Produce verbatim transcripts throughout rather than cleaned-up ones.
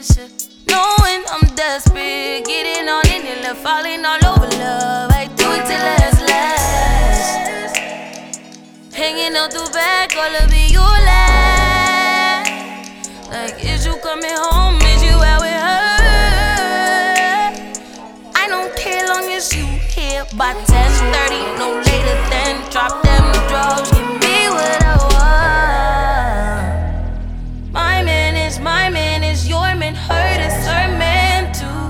pressure. Knowing I'm desperate, getting on in it, love, falling all over love. I do it till last, last. Hanging out the back, all of it, you laugh. Like, is you coming home? Is you out with her? I don't care long as you here by ten thirty, no later than drop them drugs. Give me what I want. My man is my man is your man, her is her man too.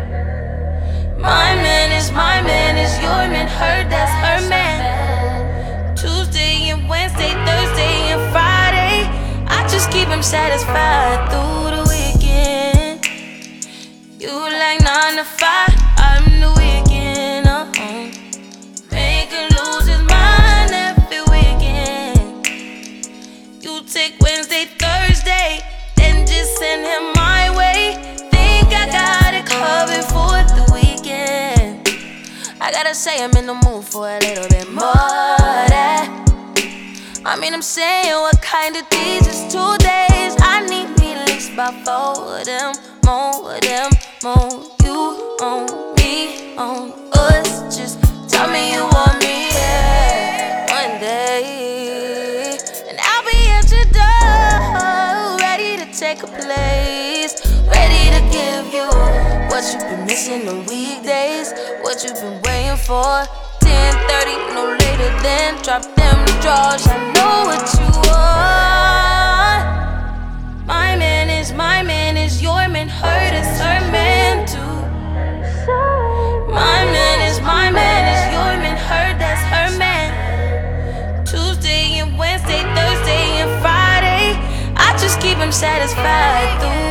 My man is my man is your man, her that's her man. Tuesday and Wednesday, Thursday and Friday, I just keep him satisfied through the weekend. You like nine to five, I'm the weekend. Uh-huh. Make him lose his mind every weekend. You take Wednesday, Thursday, then just send him my way. Think I got it covered for the weekend. I gotta say I'm in the mood for a little bit more of that. I mean, I'm saying, what kind of days is two days? I need me at least about four of them, more of them, more. You on me, on us. Just tell me you want me, yeah, one day. And I'll be at your door, ready to take a place, ready to give you what you've been missing on weekdays, what you've been waiting for. ten thirty, no later than drop them drawers. I know what you want. My man is my man is your man, her is her man too. My man is my man is your man, her that's her man. Tuesday and Wednesday, Thursday and Friday, I just keep him satisfied through